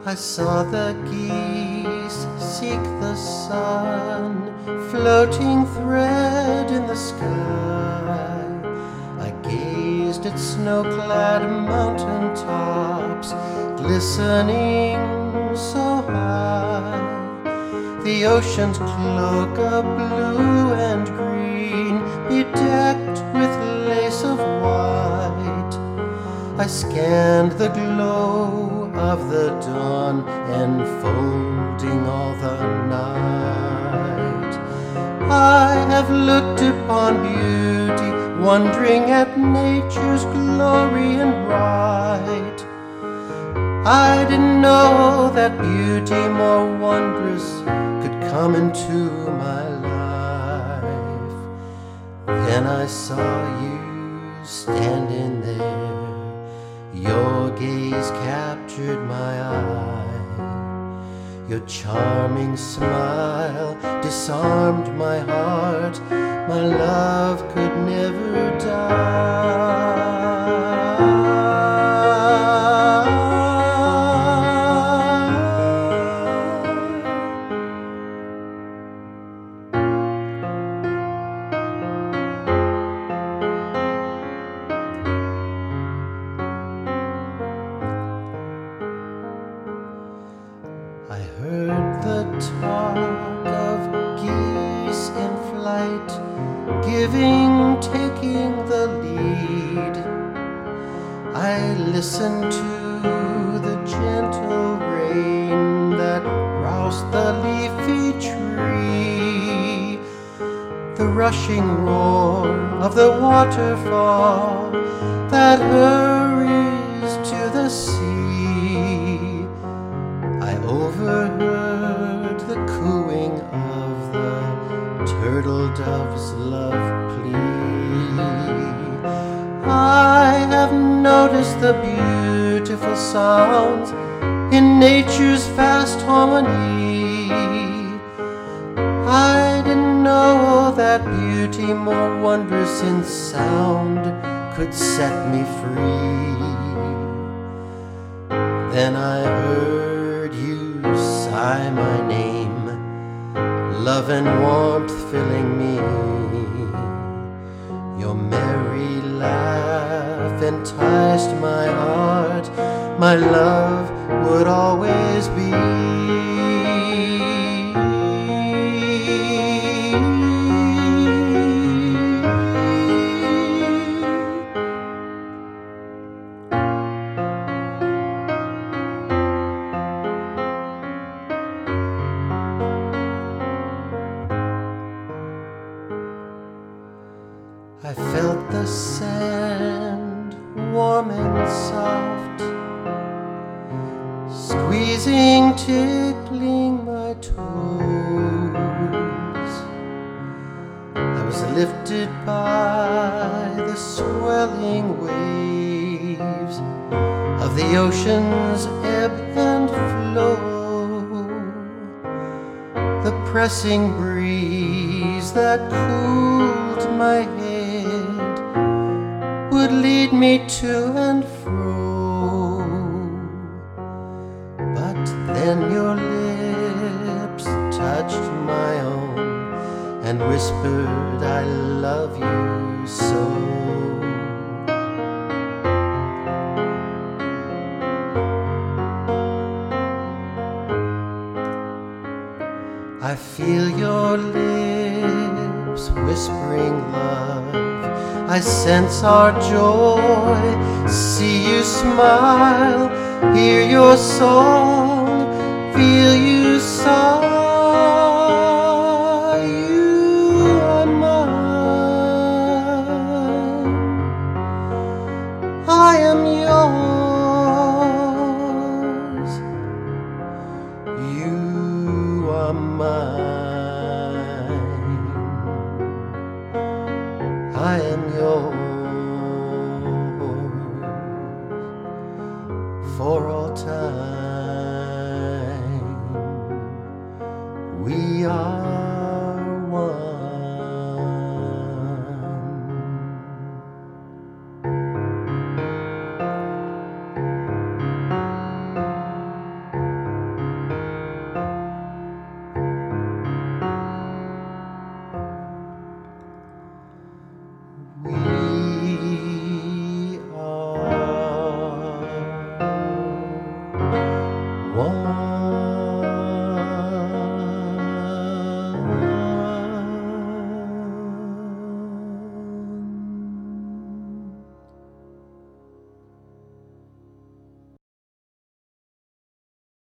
I saw the geese seek the sun, floating thread in the sky. I gazed at snow-clad mountain tops, glistening so high. The ocean's cloak of blue and green, bedecked with lace of white. I scanned the glow of the dawn, enfolding all the night. I have looked upon beauty, wondering at nature's glory and right. I didn't know that beauty more wondrous could come into my life. Then I saw you standing there. Your gaze captured my eye. Your charming smile disarmed my heart. My love could never die. I heard the talk of geese in flight, giving, taking the lead. I listened to the gentle rain that roused the leafy tree, the rushing roar of the waterfall that hurries to the sea. I overheard the cooing of the turtle dove's love plea. I have noticed the beautiful sounds in nature's vast harmony. I didn't know that beauty more wondrous in sound could set me free. Then I heard you sigh my name, love and warmth filling me. Your merry laugh enticed my heart. My love would always be. I felt the sand warm and soft, squeezing, tickling my toes. I was lifted by the swelling waves of the ocean's ebb and flow. The pressing breeze that cooled my head would lead me to and fro. But then your lips touched my own and whispered, I love you so. I feel your lips whispering love. I sense our joy, see you smile, hear your song, feel you sigh. You are mine, I am yours. You are mine, I am yours for all time. We are